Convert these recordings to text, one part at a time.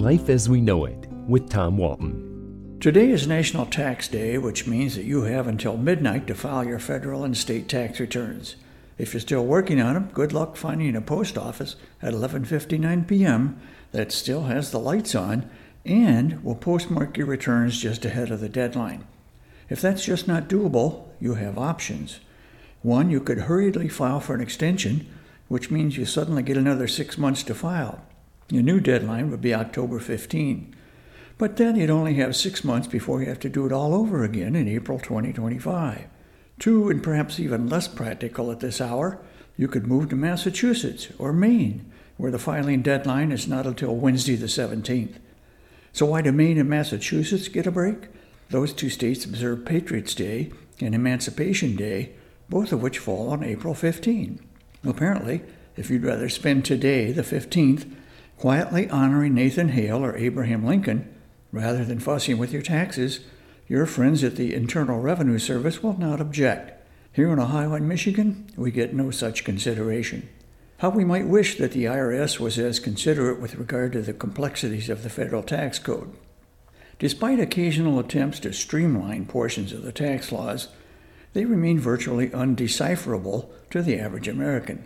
Life as We Know It with Tom Walton. Today is National Tax Day, which means that you have until midnight to file your federal and state tax returns. If you're still working on them, good luck finding a post office at 11:59 p.m. that still has the lights on and will postmark your returns just ahead of the deadline. If that's just not doable, you have options. One, you could hurriedly file for an extension, which means you suddenly get another 6 months to file. Your new deadline would be October 15. But then you'd only have 6 months before you have to do it all over again in April 2025. Two, and perhaps even less practical at this hour, you could move to Massachusetts or Maine, where the filing deadline is not until Wednesday the 17th. So why do Maine and Massachusetts get a break? Those two states observe Patriots' Day and Emancipation Day, both of which fall on April 15. Apparently, if you'd rather spend today, the 15th, quietly honoring Nathan Hale or Abraham Lincoln, rather than fussing with your taxes, your friends at the Internal Revenue Service will not object. Here in Ohio and Michigan, we get no such consideration. How we might wish that the IRS was as considerate with regard to the complexities of the federal tax code. Despite occasional attempts to streamline portions of the tax laws, they remain virtually undecipherable to the average American.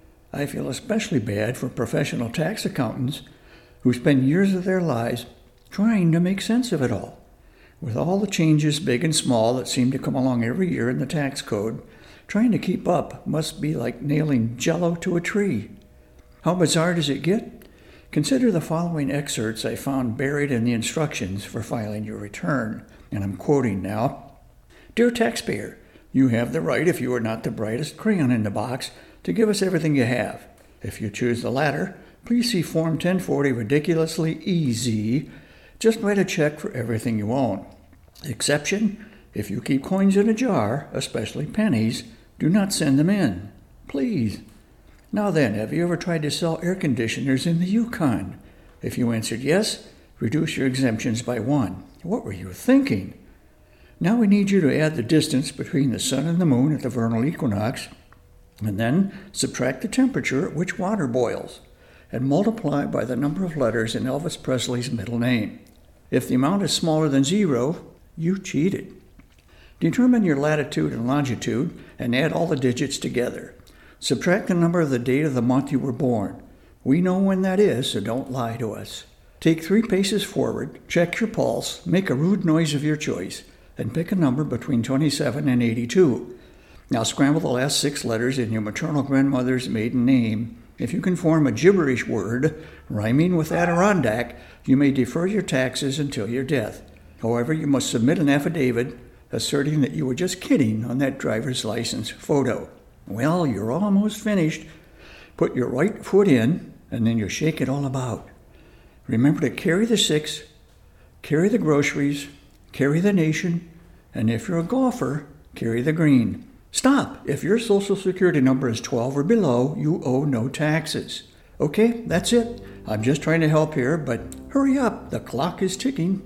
I feel especially bad for professional tax accountants who spend years of their lives trying to make sense of it all. With all the changes, big and small, that seem to come along every year in the tax code, trying to keep up must be like nailing Jell-O to a tree. How bizarre does it get? Consider the following excerpts I found buried in the instructions for filing your return, and I'm quoting now. Dear taxpayer, you have the right, if you are not the brightest crayon in the box, to give us everything you have. If you choose the latter, please see Form 1040 Ridiculously Easy. Just write a check for everything you own. Exception, if you keep coins in a jar, especially pennies, do not send them in. Please. Now then, have you ever tried to sell air conditioners in the Yukon? If you answered yes, reduce your exemptions by 1. What were you thinking? Now we need you to add the distance between the sun and the moon at the vernal equinox, and then subtract the temperature at which water boils, and multiply by the number of letters in Elvis Presley's middle name. If the amount is smaller than 0, you cheated. Determine your latitude and longitude and add all the digits together. Subtract the number of the date of the month you were born. We know when that is, so don't lie to us. Take 3 paces forward, check your pulse, make a rude noise of your choice, and pick a number between 27 and 82. Now scramble the last 6 letters in your maternal grandmother's maiden name. If you can form a gibberish word rhyming with Adirondack, you may defer your taxes until your death. However, you must submit an affidavit asserting that you were just kidding on that driver's license photo. Well, you're almost finished. Put your right foot in, and then you shake it all about. Remember to carry the 6, carry the groceries, carry the nation, and if you're a golfer, carry the green. Stop! If your Social Security number is 12 or below, you owe no taxes. Okay, that's it. I'm just trying to help here, but hurry up. The clock is ticking.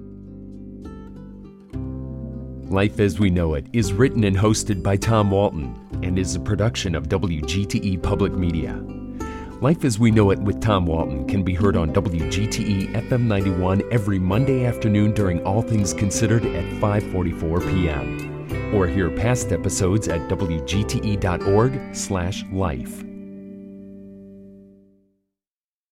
Life as We Know It is written and hosted by Tom Walton and is a production of WGTE Public Media. Life as We Know It with Tom Walton can be heard on WGTE FM 91 every Monday afternoon during All Things Considered at 5:44 p.m. Or hear past episodes at WGTE.org/life.